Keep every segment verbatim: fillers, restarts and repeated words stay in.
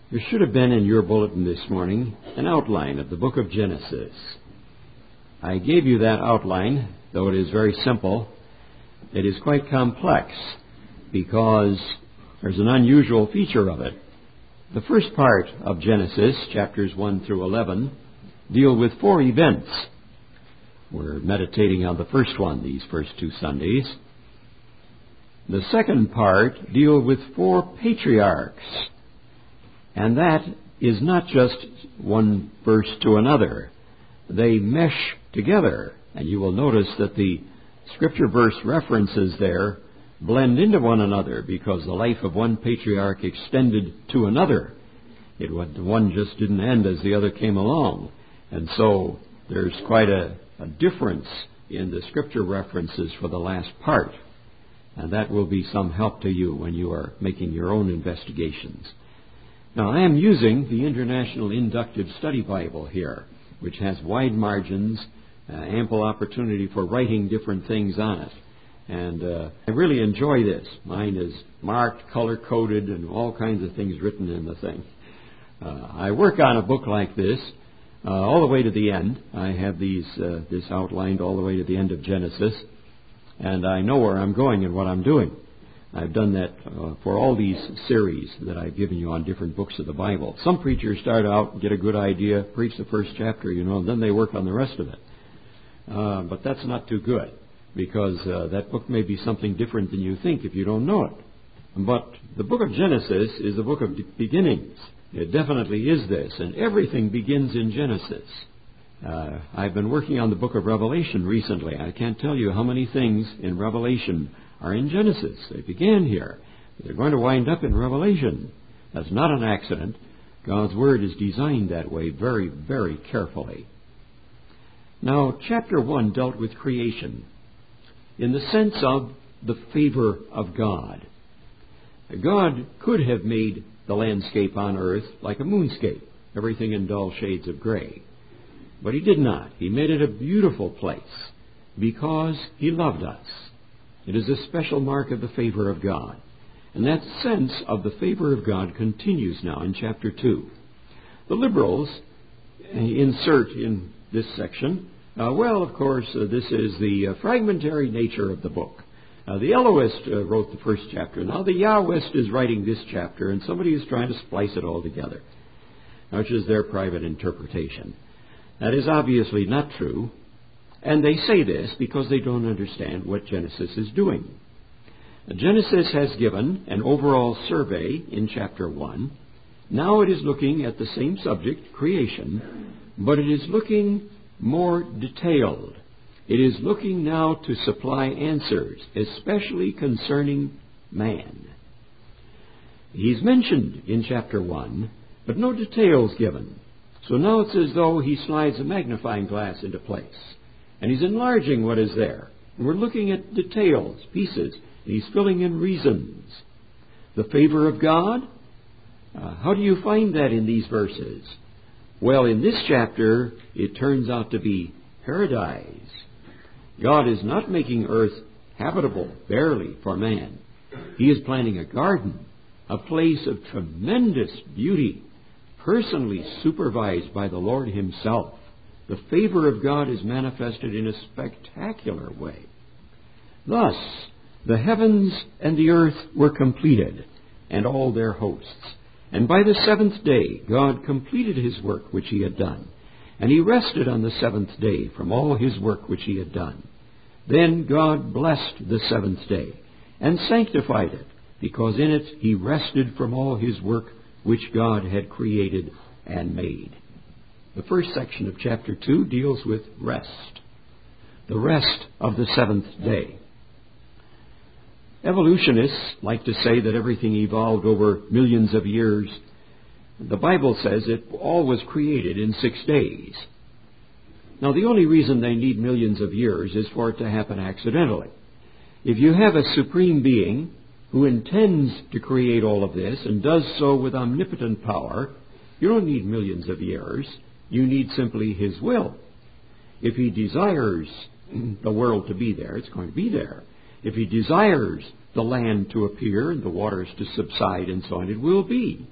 There should have been in your bulletin this morning an outline of the book of Genesis. I gave you that outline, though it is very simple. It is quite complex because there's an unusual feature of it. The first part of Genesis, chapters one through eleven, deal with four events. We're meditating on the first one these first two Sundays. The second part deal with four patriarchs. And that is not just one verse to another. They mesh together. And you will notice that the scripture verse references there blend into one another because the life of one patriarch extended to another. It one just didn't end as the other came along. And so there's quite a, a difference in the scripture references for the last part. And that will be some help to you when you are making your own investigations. Now, I am using the International Inductive Study Bible here, which has wide margins, uh, ample opportunity for writing different things on it. And uh, I really enjoy this. Mine is marked, color-coded, and all kinds of things written in the thing. Uh, I work on a book like this uh, all the way to the end. I have these uh, this outlined all the way to the end of Genesis, and I know where I'm going and what I'm doing. I've done that uh, for all these series that I've given you on different books of the Bible. Some preachers start out and get a good idea, preach the first chapter, you know, and then they work on the rest of it. Uh, but that's not too good, because uh, that book may be something different than you think if you don't know it. But the book of Genesis is the book of beginnings. It definitely is this, and everything begins in Genesis. Uh, I've been working on the book of Revelation recently. I can't tell you how many things in Revelation are in Genesis. They began here. They're going to wind up in Revelation. That's not an accident. God's Word is designed that way very, very carefully. Now, chapter one dealt with creation in the sense of the favor of God. God could have made the landscape on earth like a moonscape, everything in dull shades of gray. But He did not. He made it a beautiful place because He loved us. It is a special mark of the favor of God. And that sense of the favor of God continues now in chapter two. The liberals insert in this section, uh, well, of course, uh, this is the uh, fragmentary nature of the book. Uh, the Elohist uh, wrote the first chapter. Now the Yahwist is writing this chapter, and somebody is trying to splice it all together, which is their private interpretation. That is obviously not true. And they say this because they don't understand what Genesis is doing. Genesis has given an overall survey in chapter one. Now it is looking at the same subject, creation, but it is looking more detailed. It is looking now to supply answers, especially concerning man. He's mentioned in chapter one, but no details given. So now it's as though he slides a magnifying glass into place. And he's enlarging what is there. And we're looking at details, pieces. And he's filling in reasons. The favor of God? Uh, how do you find that in these verses? Well, in this chapter, it turns out to be paradise. God is not making earth habitable, barely, for man. He is planting a garden, a place of tremendous beauty, personally supervised by the Lord Himself. The favor of God is manifested in a spectacular way. Thus, the heavens and the earth were completed, and all their hosts. And by the seventh day, God completed His work which He had done. And He rested on the seventh day from all His work which He had done. Then God blessed the seventh day, and sanctified it, because in it He rested from all His work which God had created and made. The first section of chapter two deals with rest. The rest of the seventh day. Evolutionists like to say that everything evolved over millions of years. The Bible says it all was created in six days. Now, the only reason they need millions of years is for it to happen accidentally. If you have a supreme being who intends to create all of this and does so with omnipotent power, you don't need millions of years. You need simply His will. If He desires the world to be there, it's going to be there. If He desires the land to appear and the waters to subside and so on, it will be.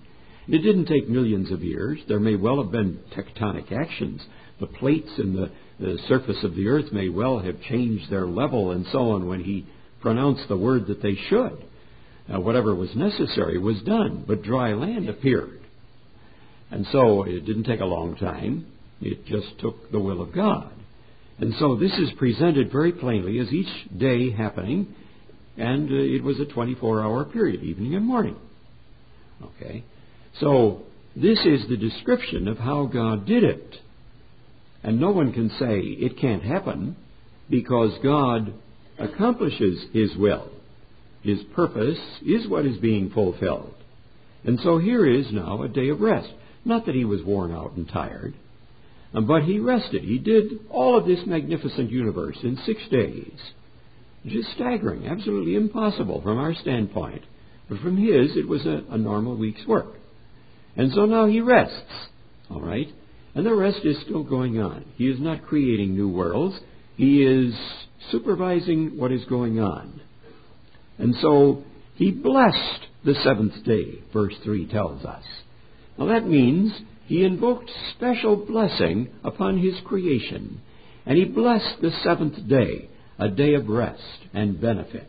It didn't take millions of years. There may well have been tectonic actions. The plates in the, the surface of the earth may well have changed their level and so on when he pronounced the word that they should. Now, whatever was necessary was done, but dry land appeared. And so it didn't take a long time. It just took the will of God. And so this is presented very plainly as each day happening, and uh, it was a twenty-four hour period, evening and morning. Okay? So this is the description of how God did it. And no one can say it can't happen, because God accomplishes His will. His purpose is what is being fulfilled. And so here is now a day of rest. Not that He was worn out and tired, but He rested. He did all of this magnificent universe in six days. Just staggering, absolutely impossible from our standpoint. But from His, it was a, a normal week's work. And so now He rests, all right? And the rest is still going on. He is not creating new worlds. He is supervising what is going on. And so He blessed the seventh day, verse three tells us. Now that means He invoked special blessing upon His creation. And He blessed the seventh day, a day of rest and benefit.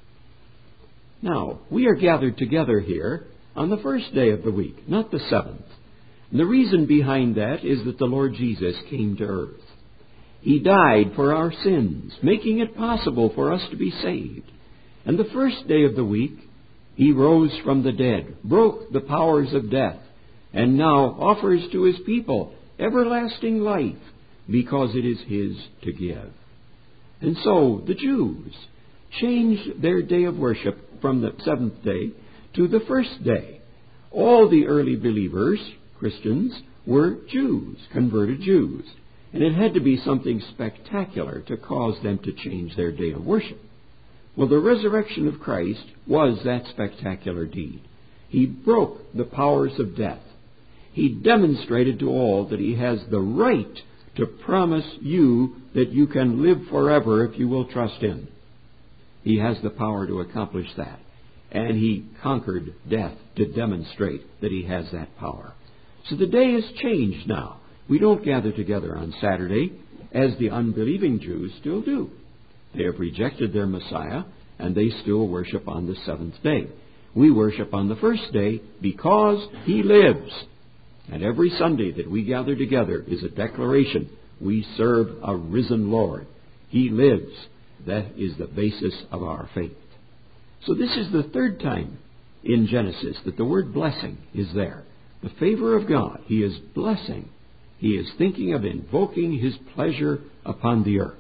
Now, we are gathered together here on the first day of the week, not the seventh. And the reason behind that is that the Lord Jesus came to earth. He died for our sins, making it possible for us to be saved. And the first day of the week, He rose from the dead, broke the powers of death, and now offers to His people everlasting life, because it is His to give. And so the Jews changed their day of worship from the seventh day to the first day. All the early believers, Christians, were Jews, converted Jews. And it had to be something spectacular to cause them to change their day of worship. Well, the resurrection of Christ was that spectacular deed. He broke the powers of death. He demonstrated to all that He has the right to promise you that you can live forever if you will trust Him. He has the power to accomplish that. And He conquered death to demonstrate that He has that power. So the day has changed now. We don't gather together on Saturday as the unbelieving Jews still do. They have rejected their Messiah, and they still worship on the seventh day. We worship on the first day because He lives. And every Sunday that we gather together is a declaration. We serve a risen Lord. He lives. That is the basis of our faith. So this is the third time in Genesis that the word blessing is there. The favor of God. He is blessing. He is thinking of invoking His pleasure upon the earth.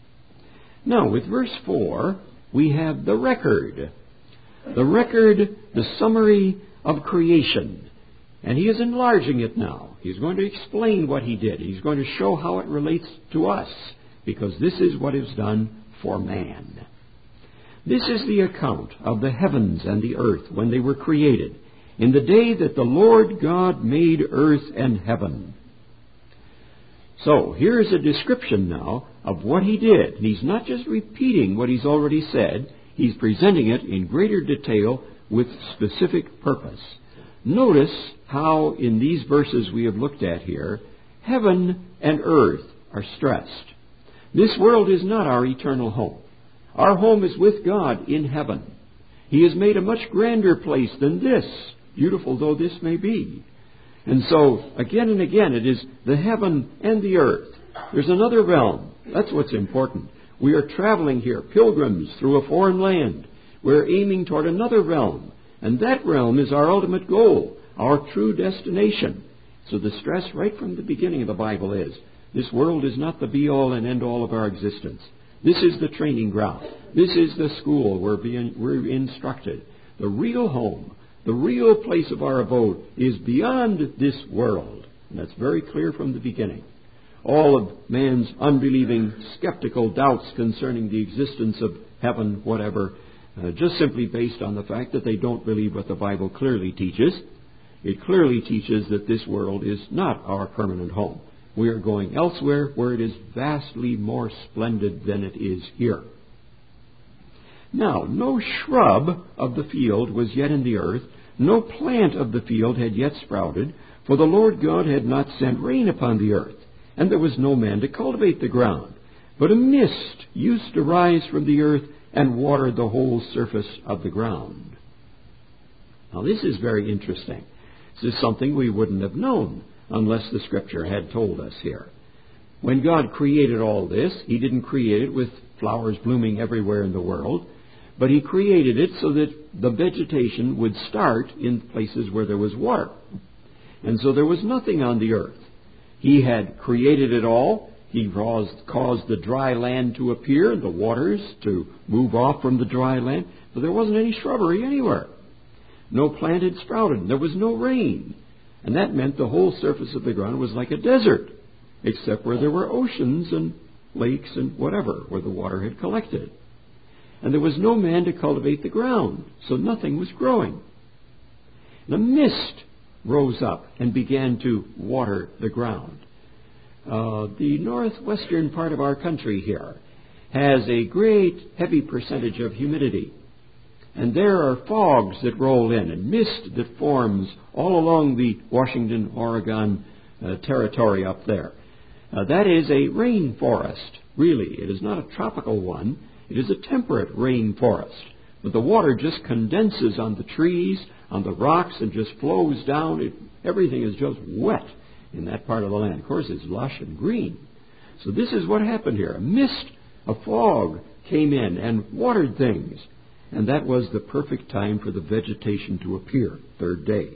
Now, with verse four, we have the record. The record, the summary of creation. And He is enlarging it now. He's going to explain what He did. He's going to show how it relates to us, because this is what is done for man. This is the account of the heavens and the earth when they were created, in the day that the Lord God made earth and heaven. So, here is a description now of what He did. And He's not just repeating what He's already said. He's presenting it in greater detail with specific purpose. Notice how in these verses we have looked at here, heaven and earth are stressed. This world is not our eternal home. Our home is with God in heaven. He has made a much grander place than this, beautiful though this may be. And so, again and again, it is the heaven and the earth. There's another realm. That's what's important. We are traveling here, pilgrims through a foreign land. We're aiming toward another realm. And that realm is our ultimate goal, our true destination. So the stress right from the beginning of the Bible is, this world is not the be-all and end-all of our existence. This is the training ground. This is the school where being, we're instructed. The real home, the real place of our abode is beyond this world. And that's very clear from the beginning. All of man's unbelieving, skeptical doubts concerning the existence of heaven, whatever, Uh, just simply based on the fact that they don't believe what the Bible clearly teaches. It clearly teaches that this world is not our permanent home. We are going elsewhere where it is vastly more splendid than it is here. Now, no shrub of the field was yet in the earth, No plant of the field had yet sprouted, for the Lord God had not sent rain upon the earth, and there was no man to cultivate the ground. But a mist used to rise from the earth and water the whole surface of the ground. Now this is very interesting. This is something we wouldn't have known unless the Scripture had told us here. When God created all this, He didn't create it with flowers blooming everywhere in the world, but He created it so that the vegetation would start in places where there was water. And so there was nothing on the earth. He had created it all. He caused, caused the dry land to appear and the waters to move off from the dry land, but there wasn't any shrubbery anywhere. No plant had sprouted. There was no rain. And that meant the whole surface of the ground was like a desert, except where there were oceans and lakes and whatever, where the water had collected. And there was no man to cultivate the ground, so nothing was growing. And a mist rose up and began to water the ground. Uh, the northwestern part of our country here has a great heavy percentage of humidity. And there are fogs that roll in and mist that forms all along the Washington, Oregon uh, territory up there. Uh, that is a rainforest, really. It is not a tropical one. It is a temperate rainforest. But the water just condenses on the trees, on the rocks, and just flows down. It, everything is just wet in that part of the land. Of course, it's lush and green. So this is what happened here. A mist, a fog came in and watered things. And that was the perfect time for the vegetation to appear, third day.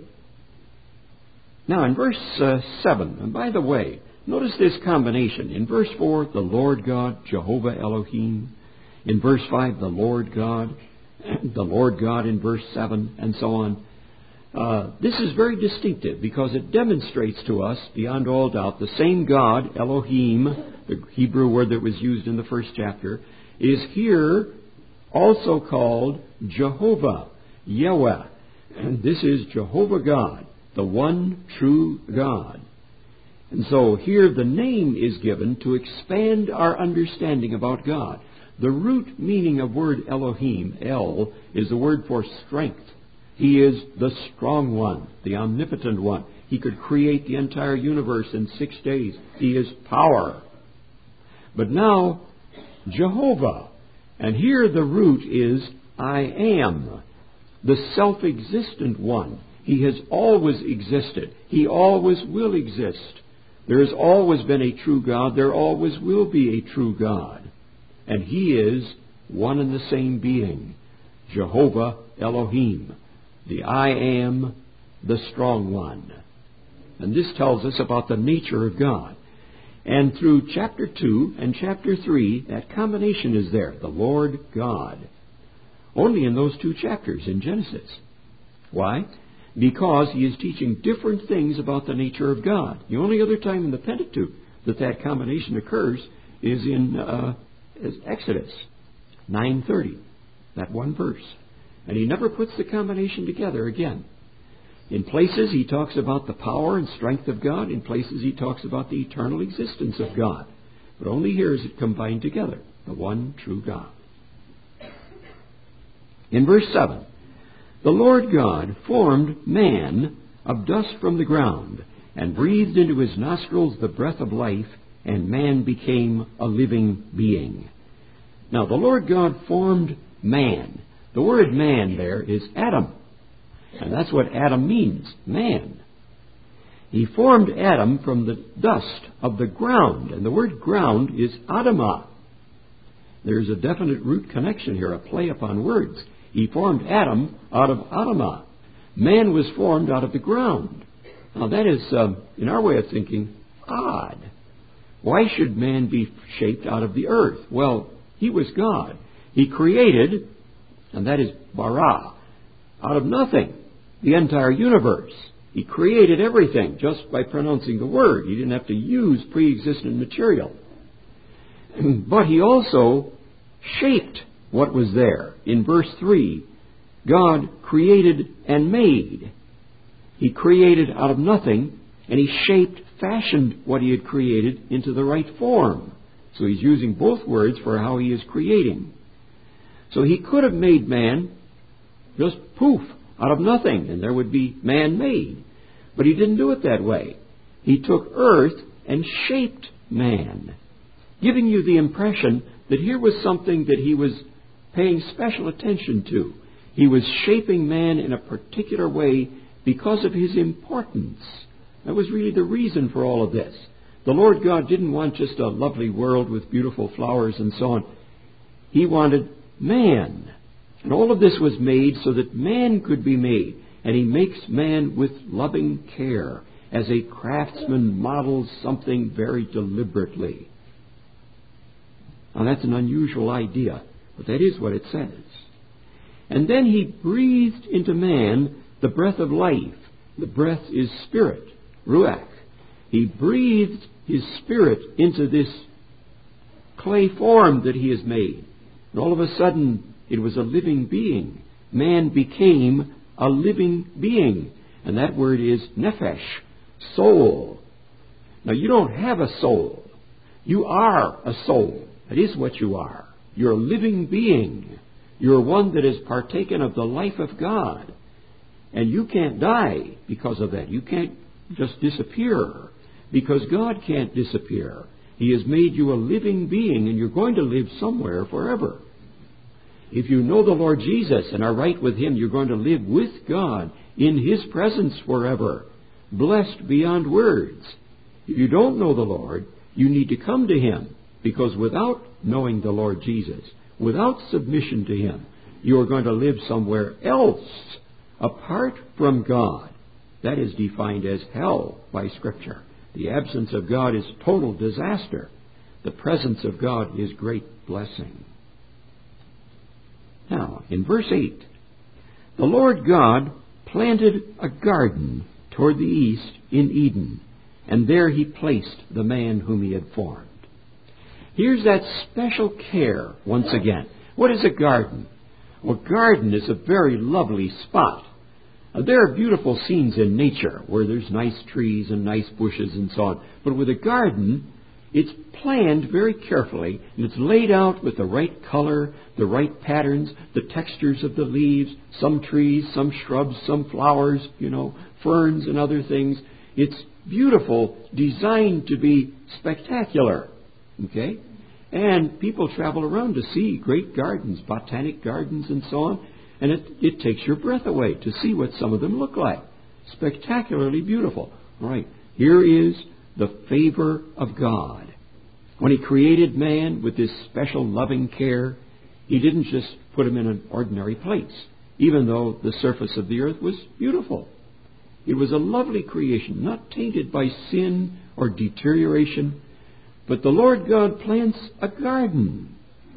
Now, in verse uh, seven, and by the way, notice this combination. In verse four, the Lord God, Jehovah Elohim. In verse five, the Lord God, the Lord God in verse seven, and so on. Uh, this is very distinctive because it demonstrates to us, beyond all doubt, the same God, Elohim, the Hebrew word that was used in the first chapter, is here also called Jehovah, Yahweh. And this is Jehovah God, the one true God. And so here the name is given to expand our understanding about God. The root meaning of word Elohim, El, is the word for strength. He is the strong one, the omnipotent one. He could create the entire universe in six days. He is power. But now, Jehovah. And here the root is I am, the self-existent one. He has always existed. He always will exist. There has always been a true God. There always will be a true God. And He is one and the same being, Jehovah Elohim, the I am, the strong one. And this tells us about the nature of God. And through chapter two and chapter three, that combination is there, the Lord God. Only in those two chapters in Genesis. Why? Because He is teaching different things about the nature of God. The only other time in the Pentateuch that that combination occurs is in uh, is Exodus nine thirty, that one verse. And He never puts the combination together again. In places He talks about the power and strength of God. In places He talks about the eternal existence of God. But only here is it combined together, the one true God. In verse seven, the Lord God formed man of dust from the ground and breathed into his nostrils the breath of life, and man became a living being. Now, the Lord God formed man. The word man there is Adam. And that's what Adam means, man. He formed Adam from the dust of the ground. And the word ground is Adamah. There's a definite root connection here, a play upon words. He formed Adam out of Adamah. Man was formed out of the ground. Now that is, um, in our way of thinking, odd. Why should man be shaped out of the earth? Well, He was God. He created, and that is bara, out of nothing, the entire universe. He created everything just by pronouncing the word. He didn't have to use pre-existent material. But He also shaped what was there. In verse three, God created and made. He created out of nothing, and He shaped, fashioned what He had created into the right form. So He's using both words for how He is creating. So He could have made man just poof, out of nothing, and there would be man-made. But he didn't do it that way. He took earth and shaped man, giving you the impression that here was something that he was paying special attention to. He was shaping man in a particular way because of his importance. That was really the reason for all of this. The Lord God didn't want just a lovely world with beautiful flowers and so on. He wanted man. And all of this was made so that man could be made. And he makes man with loving care, as a craftsman models something very deliberately. Now that's an unusual idea, but that is what it says. And then he breathed into man the breath of life. The breath is spirit, ruach. He breathed his spirit into this clay form that he has made. And all of a sudden, it was a living being. Man became a living being. And that word is nephesh, soul. Now, you don't have a soul. You are a soul. That is what you are. You're a living being. You're one that has partaken of the life of God. And you can't die because of that. You can't just disappear, because God can't disappear. He has made you a living being, and you're going to live somewhere forever. If you know the Lord Jesus and are right with Him, you're going to live with God in His presence forever, blessed beyond words. If you don't know the Lord, you need to come to Him, because without knowing the Lord Jesus, without submission to Him, you are going to live somewhere else, apart from God. That is defined as hell by Scripture. The absence of God is total disaster. The presence of God is great blessing. Now, in verse eight, the Lord God planted a garden toward the east in Eden, and there He placed the man whom He had formed. Here's that special care once again. What is a garden? Well, a garden is a very lovely spot. Uh, there are beautiful scenes in nature where there's nice trees and nice bushes and so on. But with a garden, it's planned very carefully, and it's laid out with the right color, the right patterns, the textures of the leaves, some trees, some shrubs, some flowers, you know, ferns and other things. It's beautiful, designed to be spectacular. Okay? And people travel around to see great gardens, botanic gardens and so on. And it, it takes your breath away to see what some of them look like. Spectacularly beautiful. All right, here is the favor of God. When He created man with this special loving care, He didn't just put him in an ordinary place, even though the surface of the earth was beautiful. It was a lovely creation, not tainted by sin or deterioration. But the Lord God plants a garden.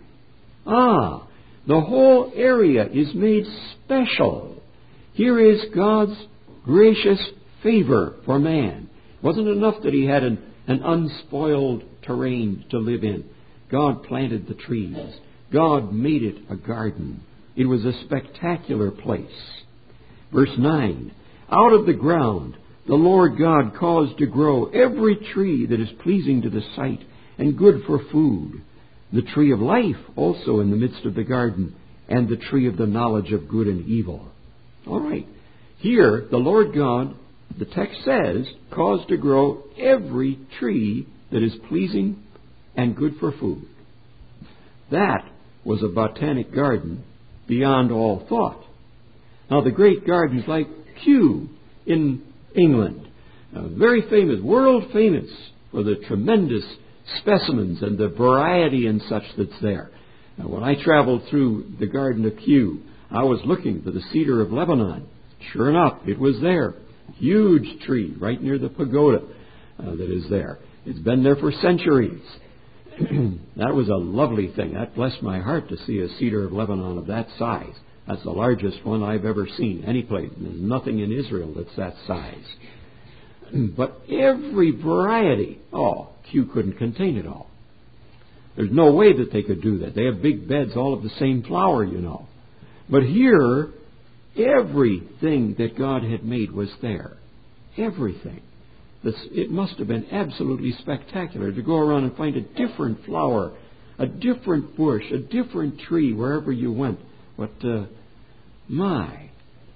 Ah, the whole area is made special. Here is God's gracious favor for man. It wasn't enough that he had an, an unspoiled terrain to live in. God planted the trees. God made it a garden. It was a spectacular place. Verse nine, out of the ground the Lord God caused to grow every tree that is pleasing to the sight and good for food, the tree of life also in the midst of the garden, and the tree of the knowledge of good and evil. All right. Here, the Lord God, the text says, caused to grow every tree that is pleasing and good for food. That was a botanic garden beyond all thought. Now, the great gardens like Kew in England, uh, very famous, world famous for the tremendous specimens and the variety and such that's there. Now, when I traveled through the Garden of Kew, I was looking for the cedar of Lebanon. Sure enough, it was there. Huge tree right near the pagoda uh, that is there. It's been there for centuries. That was a lovely thing. That blessed my heart to see a cedar of Lebanon of that size. That's the largest one I've ever seen any place. There's nothing in Israel that's that size. But every variety, oh, Kew couldn't contain it all. There's no way that they could do that. They have big beds all of the same flower, you know. But here, everything that God had made was there. Everything. This, it must have been absolutely spectacular to go around and find a different flower, a different bush, a different tree wherever you went. But, uh, my,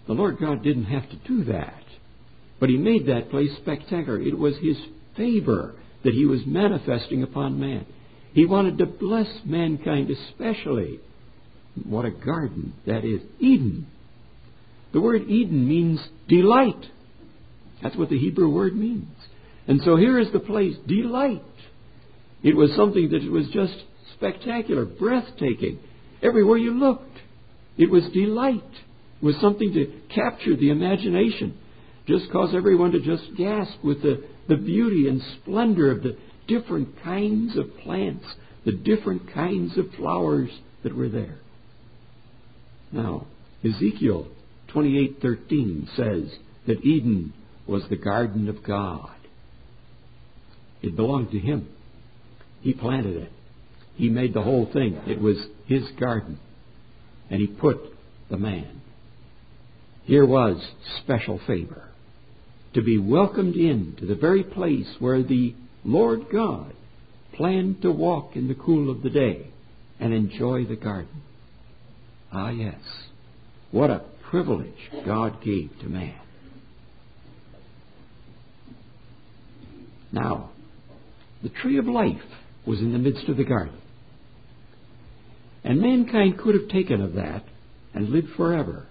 The Lord God didn't have to do that. But He made that place spectacular. It was His favor that He was manifesting upon man. He wanted to bless mankind especially. What a garden that is. Eden. The word Eden means delight. That's what the Hebrew word means. And so here is the place, delight. It was something that was just spectacular, breathtaking. Everywhere you looked, it was delight. It was something to capture the imagination. Just cause everyone to just gasp with the, the beauty and splendor of the different kinds of plants, the different kinds of flowers that were there. Now, Ezekiel twenty-eight thirteen says that Eden was the garden of God. It belonged to Him. He planted it. He made the whole thing. It was His garden. And He put the man. Here was special favor. To be welcomed in to the very place where the Lord God planned to walk in the cool of the day and enjoy the garden. Ah, yes. What a privilege God gave to man. Now, the tree of life was in the midst of the garden. And mankind could have taken of that and lived forever.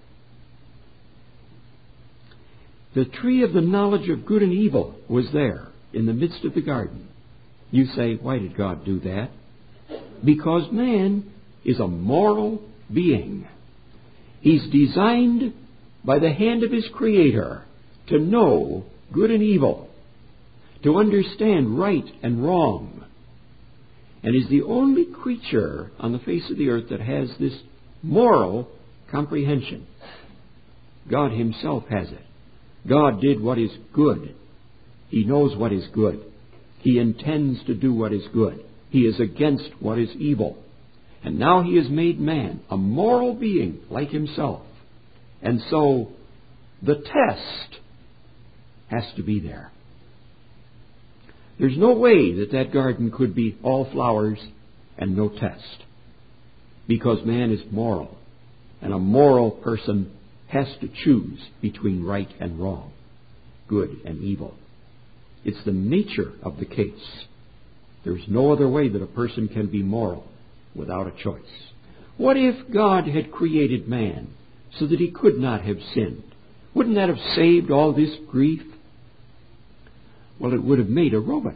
The tree of the knowledge of good and evil was there in the midst of the garden. You say, why did God do that? Because man is a moral being. He's designed by the hand of his Creator to know good and evil, to understand right and wrong, and is the only creature on the face of the earth that has this moral comprehension. God Himself has it. God did what is good. He knows what is good. He intends to do what is good. He is against what is evil. And now He has made man a moral being like himself. And so the test has to be there. There's no way that that garden could be all flowers and no test. Because man is moral. And a moral person has to choose between right and wrong, good and evil. It's the nature of the case. There's no other way that a person can be moral without a choice. What if God had created man so that he could not have sinned? Wouldn't that have saved all this grief? Well, it would have made a robot.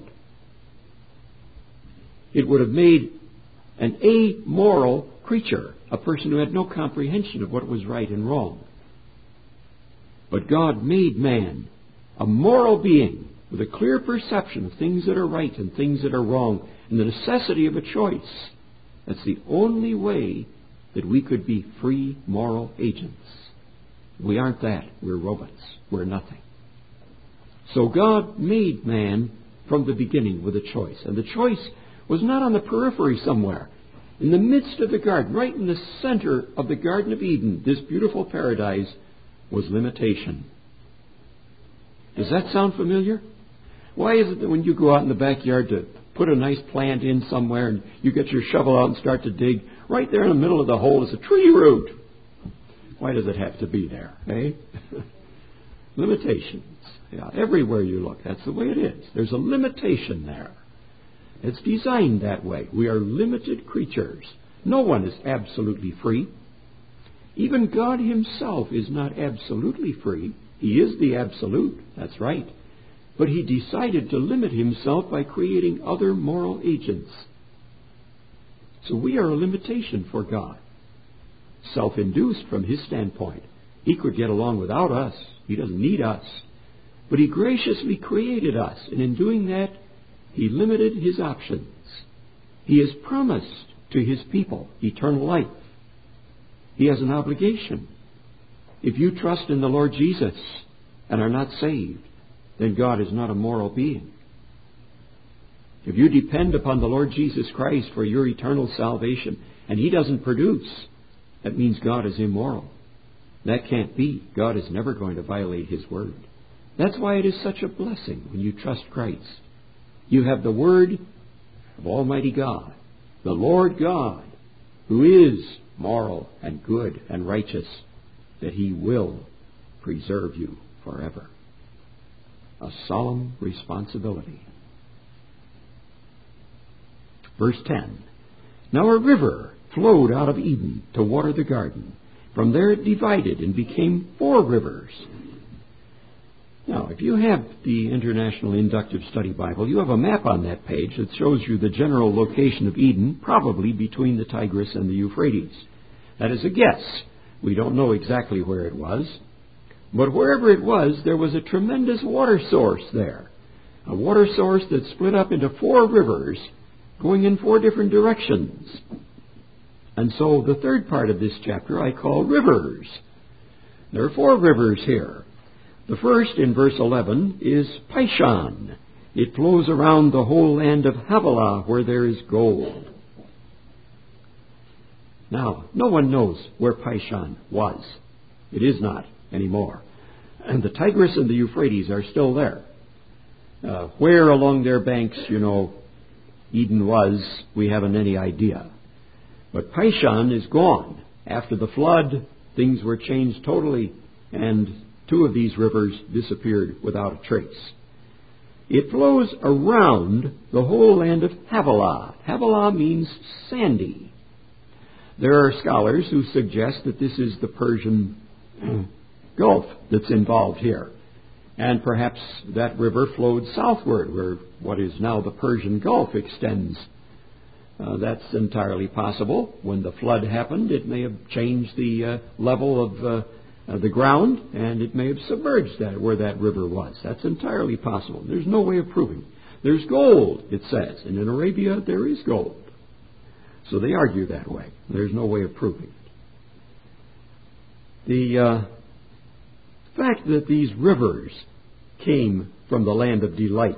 It would have made an amoral creature, a person who had no comprehension of what was right and wrong. But God made man a moral being with a clear perception of things that are right and things that are wrong, and the necessity of a choice. That's the only way that we could be free moral agents. We aren't that. We're robots. We're nothing. So God made man from the beginning with a choice. And the choice was not on the periphery somewhere. In the midst of the garden, right in the center of the Garden of Eden, this beautiful paradise, was limitation. Does that sound familiar? Why is it that when you go out in the backyard to put a nice plant in somewhere and you get your shovel out and start to dig, right there in the middle of the hole is a tree root? Why does it have to be there, eh? Limitations. Yeah, everywhere you look, that's the way it is. There's a limitation there. It's designed that way. We are limited creatures. No one is absolutely free. Even God Himself is not absolutely free. He is the absolute. That's right. But He decided to limit Himself by creating other moral agents. So we are a limitation for God. Self-induced from His standpoint. He could get along without us. He doesn't need us. But He graciously created us. And in doing that, He limited His options. He has promised to His people eternal life. He has an obligation. If you trust in the Lord Jesus and are not saved, then God is not a moral being. If you depend upon the Lord Jesus Christ for your eternal salvation and He doesn't produce, that means God is immoral. That can't be. God is never going to violate His word. That's why it is such a blessing when you trust Christ. You have the word of Almighty God, the Lord God, who is moral and good and righteous, that He will preserve you forever. A solemn responsibility. Verse ten. Now a river flowed out of Eden to water the garden. From there it divided and became four rivers. Now, if you have the International Inductive Study Bible, you have a map on that page that shows you the general location of Eden, probably between the Tigris and the Euphrates. That is a guess. We don't know exactly where it was. But wherever it was, there was a tremendous water source there. A water source that split up into four rivers going in four different directions. And so the third part of this chapter I call rivers. There are four rivers here. The first, in verse eleven, is Pishon. It flows around the whole land of Havilah where there is gold. Now, no one knows where Pishon was. It is not anymore. And the Tigris and the Euphrates are still there. Uh, where along their banks, you know, Eden was, we haven't any idea. But Pishon is gone. After the flood, things were changed totally, and two of these rivers disappeared without a trace. It flows around the whole land of Havilah. Havilah means sandy. There are scholars who suggest that this is the Persian Gulf that's involved here. And perhaps that river flowed southward, where what is now the Persian Gulf extends. Uh, that's entirely possible. When the flood happened, it may have changed the uh, level of uh, uh, the ground, and it may have submerged that where that river was. That's entirely possible. There's no way of proving. There's gold, it says, and in Arabia there is gold. So they argue that way. There's no way of proving it. The uh, fact that these rivers came from the land of delight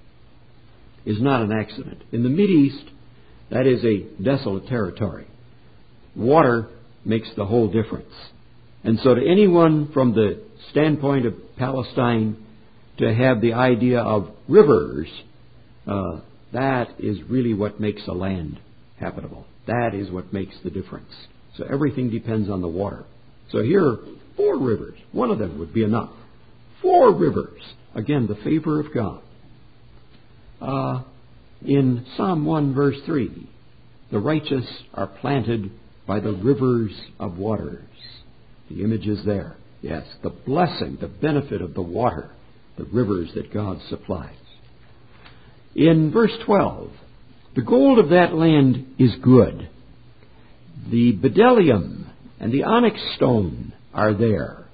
is not an accident. In the Mideast, that is a desolate territory. Water makes the whole difference. And so to anyone from the standpoint of Palestine to have the idea of rivers, uh, that is really what makes a land habitable. That is what makes the difference. So everything depends on the water. So here are four rivers. One of them would be enough. Four rivers. Again, the favor of God. Uh, in Psalm one, verse three, the righteous are planted by the rivers of waters. The image is there. Yes, the blessing, the benefit of the water, the rivers that God supplies. In verse twelve, the gold of that land is good. The bdellium and the onyx stone are there.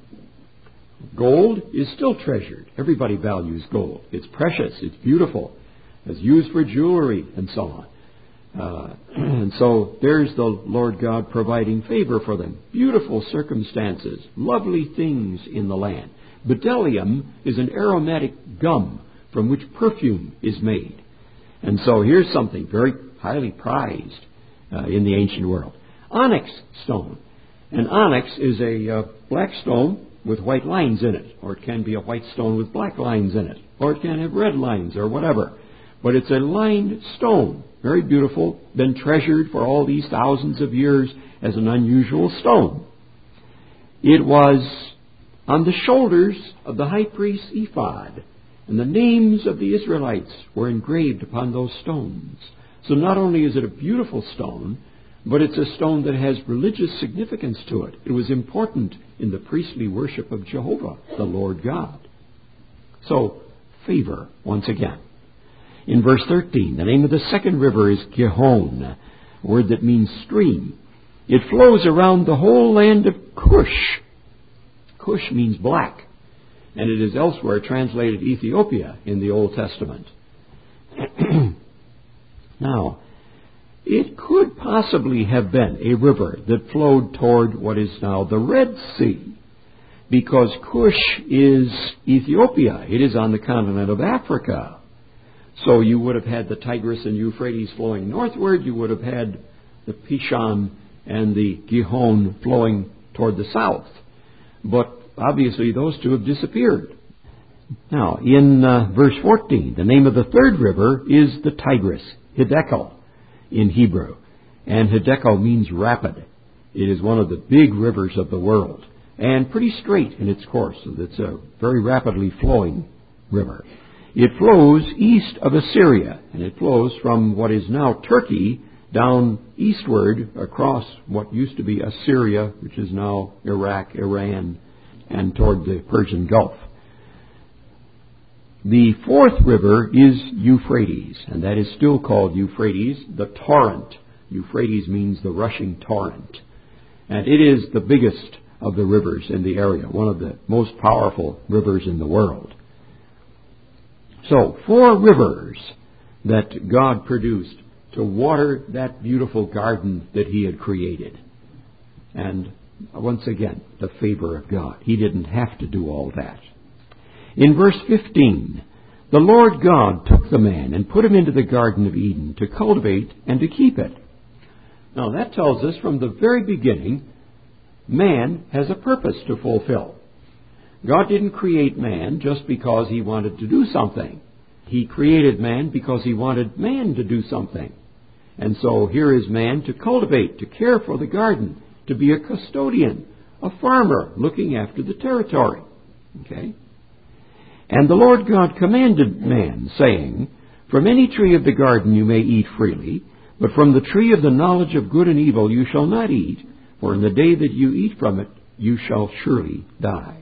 Gold is still treasured. Everybody values gold. It's precious. It's beautiful. It's used for jewelry and so on. Uh, and so there's the Lord God providing favor for them. Beautiful circumstances, lovely things in the land. Bdellium is an aromatic gum from which perfume is made. And so here's something very highly prized uh, in the ancient world. Onyx stone. And onyx is a uh, black stone with white lines in it, or it can be a white stone with black lines in it, or it can have red lines or whatever. But it's a lined stone, very beautiful, been treasured for all these thousands of years as an unusual stone. It was on the shoulders of the high priest's ephod, and the names of the Israelites were engraved upon those stones. So not only is it a beautiful stone, but it's a stone that has religious significance to it. It was important in the priestly worship of Jehovah, the Lord God. So, favor, once again. In verse thirteen, the name of the second river is Gihon, a word that means stream. It flows around the whole land of Cush. Cush means black, and it is elsewhere translated Ethiopia in the Old Testament. Now, it could possibly have been a river that flowed toward what is now the Red Sea, because Cush is Ethiopia. It is on the continent of Africa. So you would have had the Tigris and Euphrates flowing northward. You would have had the Pishon and the Gihon flowing toward the south. But obviously those two have disappeared. Now, in uh, verse fourteen, the name of the third river is the Tigris, Hiddekel in Hebrew. And Hiddekel means rapid. It is one of the big rivers of the world. and pretty straight in its course. It's a very rapidly flowing river. It flows east of Assyria, and it flows from what is now Turkey down eastward across what used to be Assyria, which is now Iraq, Iran, and toward the Persian Gulf. The fourth river is Euphrates, and that is still called Euphrates, the torrent. Euphrates means the rushing torrent. And it is the biggest of the rivers in the area, one of the most powerful rivers in the world. So, four rivers that God produced to water that beautiful garden that He had created. And once again, the favor of God. He didn't have to do all that. In verse fifteen, the Lord God took the man and put him into the Garden of Eden to cultivate and to keep it. Now that tells us from the very beginning, man has a purpose to fulfill. God didn't create man just because He wanted to do something. He created man because He wanted man to do something. And so here is man to cultivate, to care for the garden, to be a custodian, a farmer looking after the territory. Okay? And the Lord God commanded man, saying, "From any tree of the garden you may eat freely, but from the tree of the knowledge of good and evil you shall not eat, for in the day that you eat from it you shall surely die."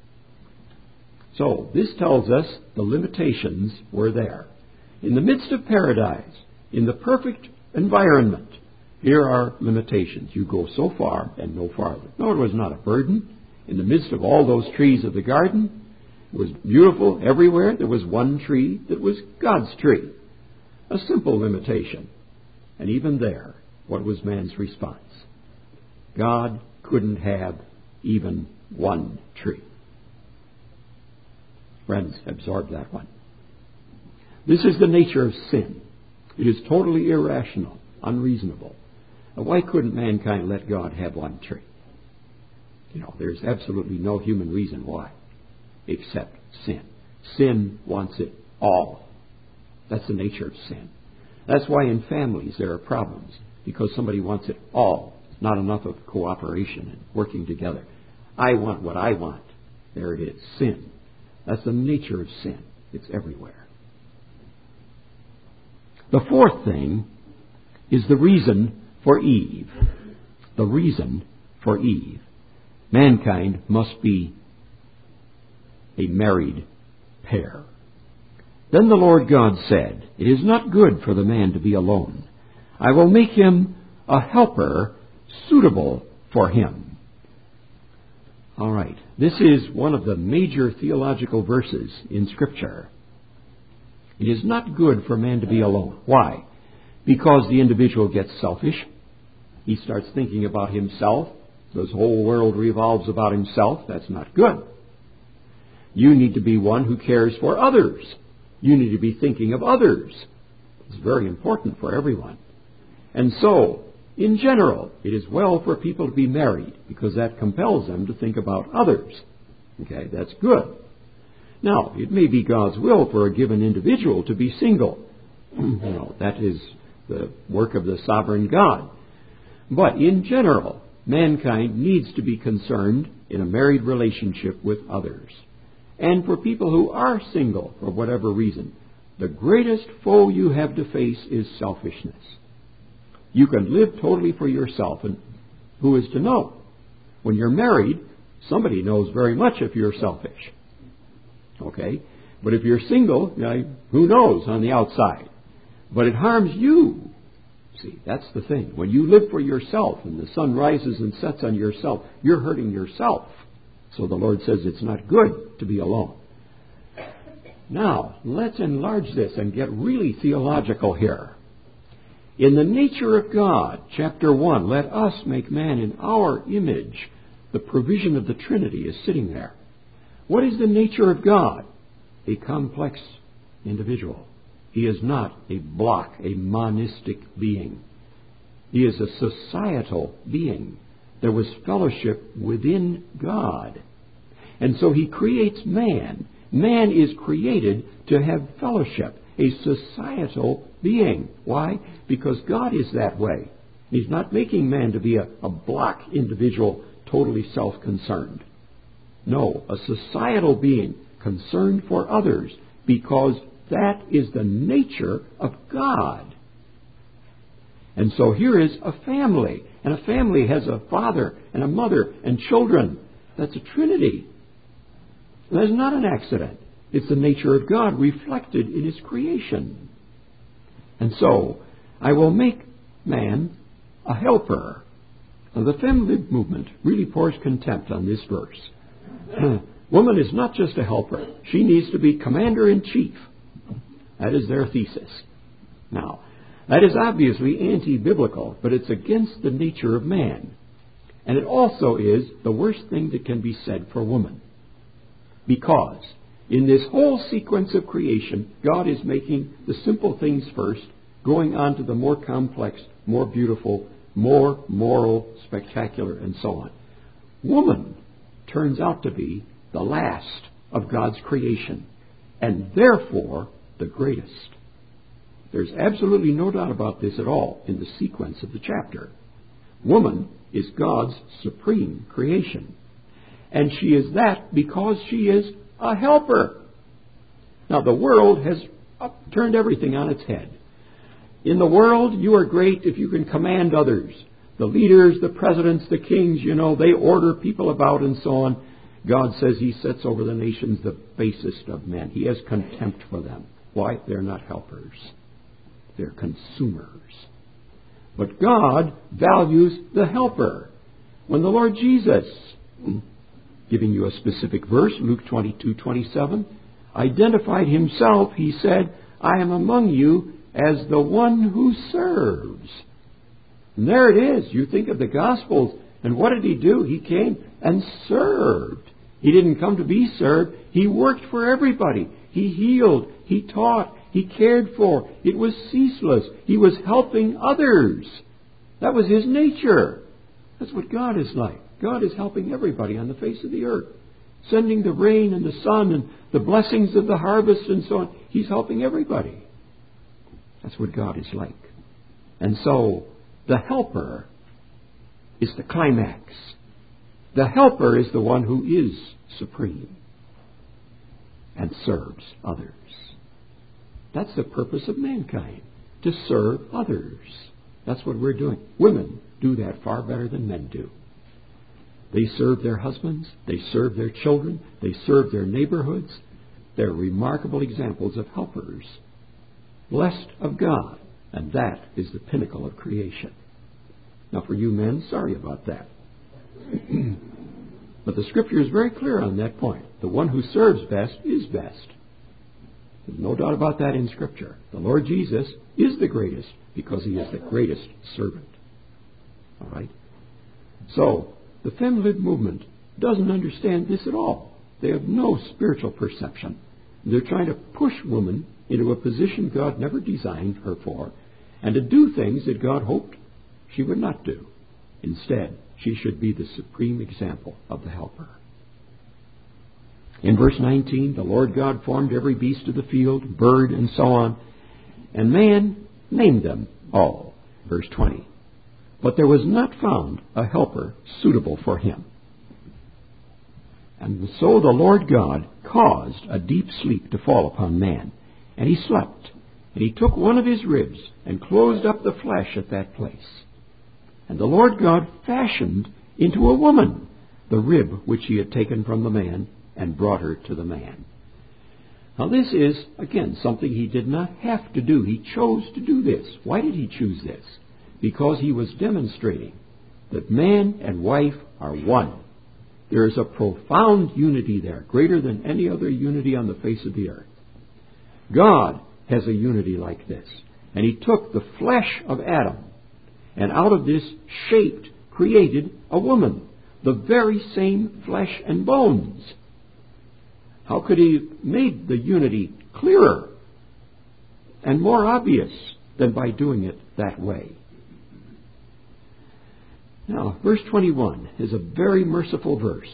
So, this tells us the limitations were there. In the midst of paradise, in the perfect environment, here are limitations. You go so far and no farther. No, it was not a burden. In the midst of all those trees of the garden, it was beautiful everywhere. There was one tree that was God's tree. A simple limitation. And even there, what was man's response? God couldn't have even one tree. Friends, absorb that one. This is the nature of sin. It is totally irrational, unreasonable. Now, why couldn't mankind let God have one tree? You know, there's absolutely no human reason why, except sin. Sin wants it all. That's the nature of sin. That's why in families there are problems, because somebody wants it all. Not enough of cooperation and working together. I want what I want. There it is, sin. That's the nature of sin. It's everywhere. The fourth thing is the reason for Eve. The reason for Eve. Mankind must be a married pair. Then the Lord God said, "It is not good for the man to be alone. I will make him a helper suitable for him." All right. This is one of the major theological verses in Scripture. It is not good for man to be alone. Why? Because the individual gets selfish. He starts thinking about himself. This whole world revolves about himself. That's not good. You need to be one who cares for others. You need to be thinking of others. It's very important for everyone. And so, in general, it is well for people to be married because that compels them to think about others. Okay, that's good. Now, it may be God's will for a given individual to be single. You know, that is the work of the sovereign God. But in general, mankind needs to be concerned in a married relationship with others. And for people who are single, for whatever reason, the greatest foe you have to face is selfishness. You can live totally for yourself, and who is to know? When you're married, somebody knows very much if you're selfish. Okay? But if you're single, who knows on the outside? But it harms you. See, that's the thing. When you live for yourself and the sun rises and sets on yourself, you're hurting yourself. So the Lord says it's not good to be alone. Now, let's enlarge this and get really theological here. In the nature of God, chapter one, let us make man in our image. The provision of the Trinity is sitting there. What is the nature of God? A complex individual. He is not a block, a monistic being. He is a societal being. There was fellowship within God. And so He creates man. Man is created to have fellowship, a societal being. Why? Because God is that way. He's not making man to be a, a block individual, totally self-concerned. No, a societal being concerned for others, because that is the nature of God. And so here is a family, and a family has a father and a mother and children. That's a trinity. And that's not an accident. It's the nature of God reflected in His creation. And so, I will make man a helper. Now, the feminine movement really pours contempt on this verse. Woman is not just a helper. She needs to be commander-in-chief. That is their thesis. Now, that is obviously anti-biblical, but it's against the nature of man. And it also is the worst thing that can be said for woman. Because in this whole sequence of creation, God is making the simple things first, going on to the more complex, more beautiful, more moral, spectacular, and so on. Woman turns out to be the last of God's creation, and therefore the greatest. There's absolutely no doubt about this at all in the sequence of the chapter. Woman is God's supreme creation, and she is that because she is a helper. Now, the world has turned everything on its head. In the world, you are great if you can command others. The leaders, the presidents, the kings, you know, they order people about and so on. God says He sets over the nations the basest of men. He has contempt for them. Why? They're not helpers. They're consumers. But God values the helper. When the Lord Jesus, giving you a specific verse, Luke twenty-two twenty-seven, identified Himself, He said, I am among you as the one who serves. And there it is. You think of the Gospels, and what did He do? He came and served. He didn't come to be served. He worked for everybody. He healed. He taught. He cared for. It was ceaseless. He was helping others. That was His nature. That's what God is like. God is helping everybody on the face of the earth. Sending the rain and the sun and the blessings of the harvest and so on. He's helping everybody. That's what God is like. And so, the helper is the climax. The helper is the one who is supreme and serves others. That's the purpose of mankind, to serve others. That's what we're doing. Women do that far better than men do. They serve their husbands, they serve their children, they serve their neighborhoods. They're remarkable examples of helpers, blessed of God, and that is the pinnacle of creation. Now for you men, sorry about that. But the Scripture is very clear on that point. The one who serves best is best. There's no doubt about that in Scripture. The Lord Jesus is the greatest because He is the greatest servant. All right? So, the feminine movement doesn't understand this at all. They have no spiritual perception. They're trying to push woman into a position God never designed her for, and to do things that God hoped she would not do. Instead, she should be the supreme example of the helper. In verse nineteen, the Lord God formed every beast of the field, bird, and so on, and man named them all. Verse twenty. But there was not found a helper suitable for him. And so the Lord God caused a deep sleep to fall upon man, and he slept. And He took one of his ribs and closed up the flesh at that place. And the Lord God fashioned into a woman the rib which He had taken from the man, and brought her to the man. Now this is, again, something He did not have to do. He chose to do this. Why did He choose this? Because He was demonstrating that man and wife are one. There is a profound unity there, greater than any other unity on the face of the earth. God has a unity like this. And He took the flesh of Adam, and out of this shaped, created a woman, the very same flesh and bones. How could He have made the unity clearer and more obvious than by doing it that way? Now, verse twenty-one is a very merciful verse.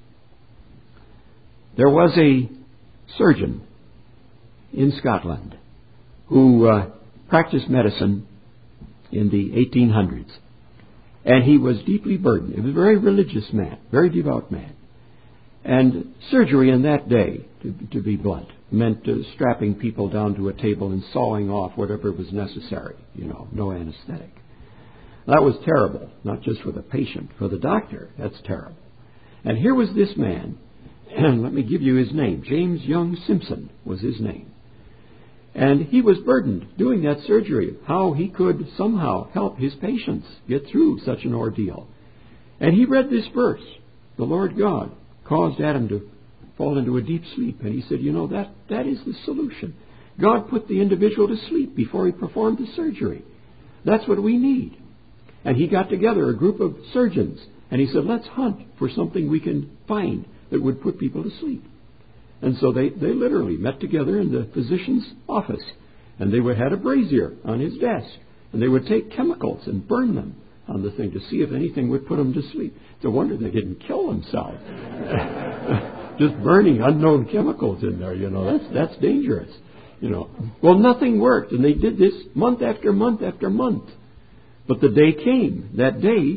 There was a surgeon in Scotland who uh, practiced medicine in the eighteen hundreds. And he was deeply burdened. He was a very religious man, very devout man. And surgery in that day, to, to be blunt, meant uh, strapping people down to a table and sawing off whatever was necessary. You know, no anesthetic. That was terrible, not just for the patient, for the doctor. That's terrible. And here was this man, and let me give you his name. James Young Simpson was his name. And he was burdened doing that surgery, how he could somehow help his patients get through such an ordeal. And he read this verse. The Lord God caused Adam to fall into a deep sleep. And he said, you know, that, that is the solution. God put the individual to sleep before he performed the surgery. That's what we need. And he got together a group of surgeons. And he said, let's hunt for something we can find that would put people to sleep. And so they, they literally met together in the physician's office. And they would, had a brazier on his desk. And they would take chemicals and burn them on the thing to see if anything would put them to sleep. It's a wonder they didn't kill themselves. Just burning unknown chemicals in there, you know, that's that's dangerous. You know. Well, nothing worked. And they did this month after month after month. But the day came. That day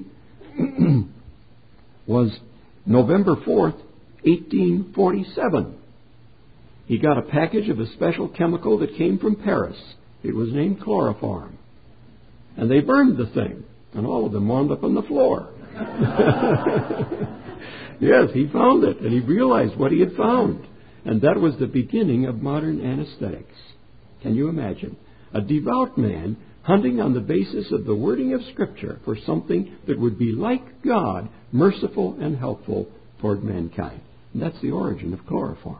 was November fourth, eighteen forty-seven. He got a package of a special chemical that came from Paris. It was named chloroform. And they burned the thing. And all of them wound up on the floor. Yes, he found it. And he realized what he had found. And that was the beginning of modern anesthetics. Can you imagine? A devout man hunting on the basis of the wording of Scripture for something that would be like God, merciful and helpful toward mankind. And that's the origin of chloroform.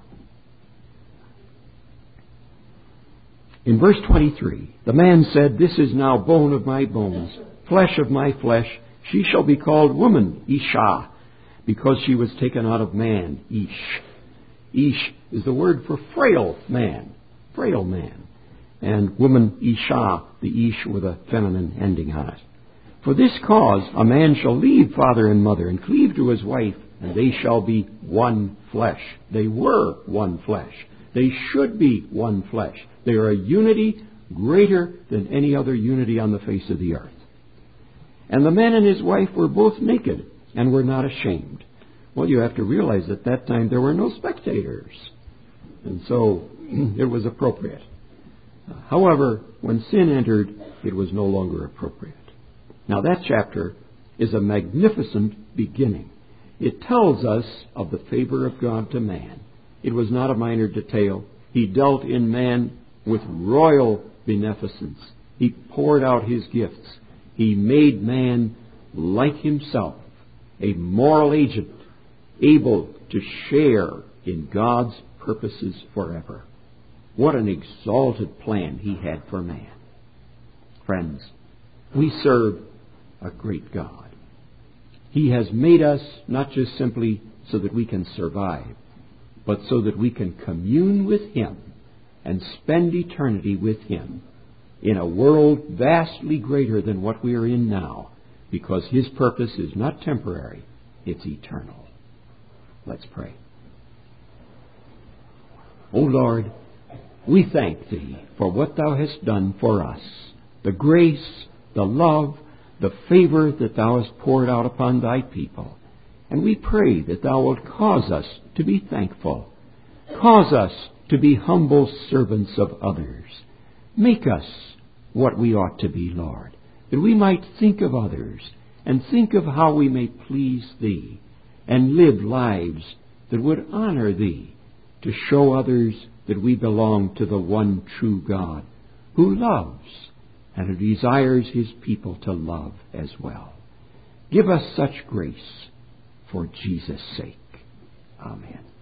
In verse twenty-three, the man said, this is now bone of my bones, flesh of my flesh. She shall be called woman, Isha, because she was taken out of man, Ish. Ish is the word for frail man, frail man. And woman, Isha, the Ish with a feminine ending on it. For this cause a man shall leave father and mother and cleave to his wife, and they shall be one flesh. They were one flesh. They should be one flesh. They are a unity greater than any other unity on the face of the earth. And the man and his wife were both naked and were not ashamed. Well, you have to realize at that time there were no spectators. And so it was appropriate. However, when sin entered, it was no longer appropriate. Now that chapter is a magnificent beginning. It tells us of the favor of God to man. It was not a minor detail. He dealt in man with royal beneficence. He poured out his gifts. He made man like himself, a moral agent, able to share in God's purposes forever. What an exalted plan he had for man. Friends, we serve a great God. He has made us not just simply so that we can survive, but so that we can commune with Him and spend eternity with Him in a world vastly greater than what we are in now, because His purpose is not temporary, it's eternal. Let's pray. O Lord, we thank Thee for what Thou hast done for us, the grace, the love, the favor that Thou hast poured out upon Thy people. And we pray that Thou wilt cause us to be thankful. Cause us to be humble servants of others. Make us what we ought to be, Lord, that we might think of others and think of how we may please Thee and live lives that would honor Thee, to show others that we belong to the one true God who loves and who desires His people to love as well. Give us such grace for Jesus' sake. Amen.